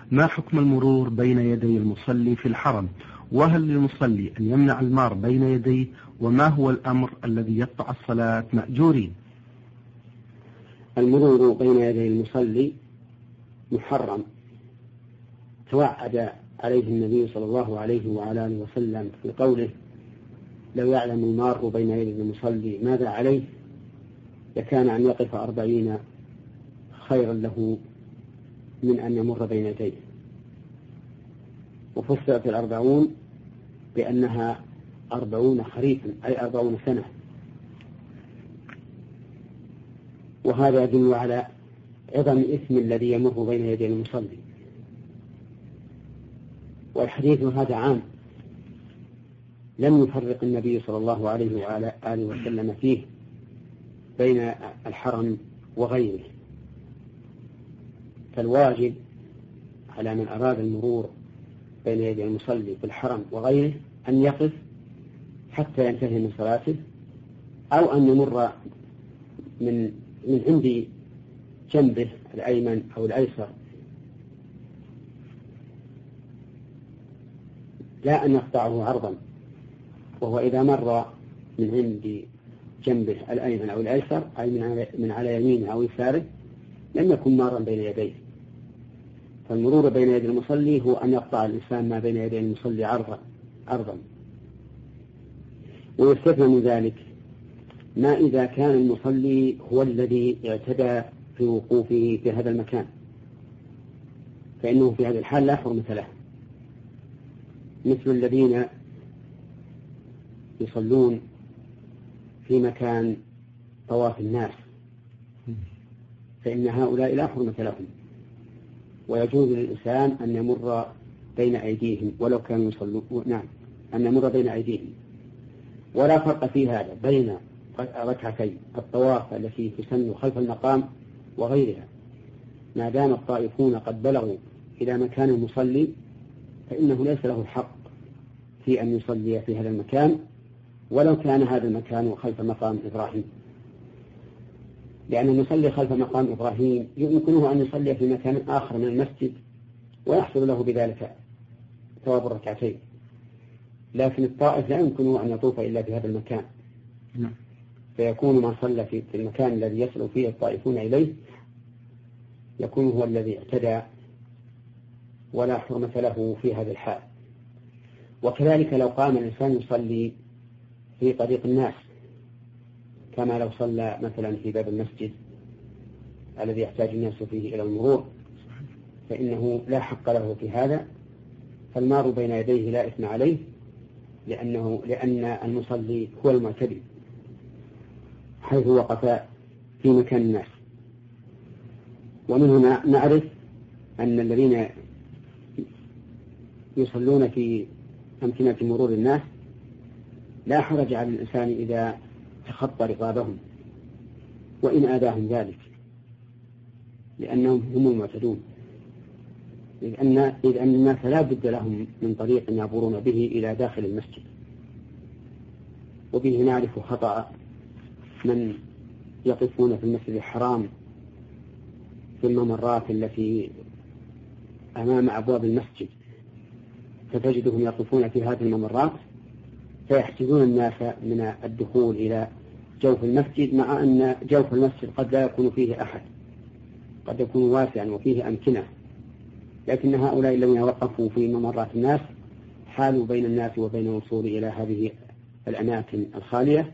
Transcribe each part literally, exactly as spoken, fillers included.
ما حكم المرور بين يدي المصلي في الحرم؟ وهل للمصلي أن يمنع المار بين يديه؟ وما هو الأمر الذي يقطع الصلاة مأجورين؟ المرور بين يدي المصلي محرم، توعد عليه النبي صلى الله عليه وعلى آله وسلم في قوله: لو يعلم المار بين يدي المصلي ماذا عليه لكان أن يقف أربعين خيرا له من أن يمر بين يديه. وفسرت الأربعون بأنها أربعون خريفا أي أربعون سنة، وهذا يدل على عظم إثم الذي يمر بين يدي المصلي. والحديث هذا عام، لم يفرق النبي صلى الله عليه وعلى آله وسلم فيه بين الحرم وغيره، فالواجب على من أراد المرور بين يدي المصلي في الحرم وغيره أن يقف حتى ينتهي من صلاته، أو أن يمر من من عند جنبه الأيمن أو الأيسر، لا أن يقطعه عرضا. وهو إذا مر من عند جنبه الأيمن أو الأيسر أي من على يمينه أو يساره لم يكن مارا بين يديه. فالمرور بين يدي المصلي هو أن يقطع الإنسان ما بين يدي المصلي عرضا عرضا. ويستثنى من ذلك ما إذا كان المصلي هو الذي اعتدى في وقوفه في هذا المكان، فإنه في هذه الحال لا حرمة له، مثل الذين يصلون في مكان طواف الناس، فإن هؤلاء لا حرمة لهم، ويجوز للإنسان أن يمر بين أيديهم ولو كانوا يصلون، نعم أن يمر بين أيديهم. ولا فرق في هذا بين ركعتي الطواف التي تسن خلف المقام وغيرها، ما دام الطائفون قد بلغوا إلى مكان المصلي فإنه ليس له الحق في أن يصلي في هذا المكان ولو كان هذا المكان خلف مقام إبراهيم، لأن المصلي خلف مقام إبراهيم يمكنه أن يصلي في مكان آخر من المسجد ويحصل له بذلك ثواب الركعتين، لكن الطائف لا يمكنه أن يطوف إلا في هذا المكان، فيكون من صلى في المكان الذي يصل فيه الطائفون إليه يكون هو الذي اعتدى ولا حرمة له في هذا الحال. وكذلك لو قام الإنسان يصلي في طريق الناس كما لو صلى مثلا في باب المسجد الذي يحتاج الناس فيه إلى المرور فإنه لا حق له في هذا، فالمار بين يديه لا إثم عليه، لأنه لأن المصلي هو المعتدي حيث وقف في مكان الناس. ومن هنا نعرف أن الذين يصلون في أمكنة مرور الناس لا حرج على الإنسان إذا تخطى رقابهم وإن آذاهم ذلك، لأنهم هم المعتدون، إذ أن, إذ أن الناس لا بد لهم من طريق يعبرون به إلى داخل المسجد. وبه نعرف خطأ من يقفون في المسجد الحرام في الممرات التي أمام أبواب المسجد، فتجدهم يقفون في هذه الممرات فيحجزون الناس من الدخول إلى جوف المسجد، مع أن جوف المسجد قد لا يكون فيه أحد، قد يكون واسعا وفيه أمكنة، لكن هؤلاء الذين وقفوا في ممرات الناس حالوا بين الناس وبين الوصول إلى هذه الأماكن الخالية،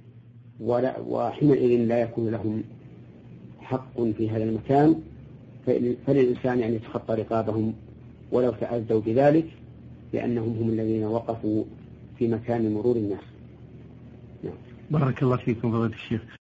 وحينئذ لا يكون لهم حق في هذا المكان، فللإنسان أن يتخطى رقابهم ولو تأذوا بذلك، لأنهم هم الذين وقفوا في مكان مرور الناس. بارك الله فيكم فضيلة الشيخ.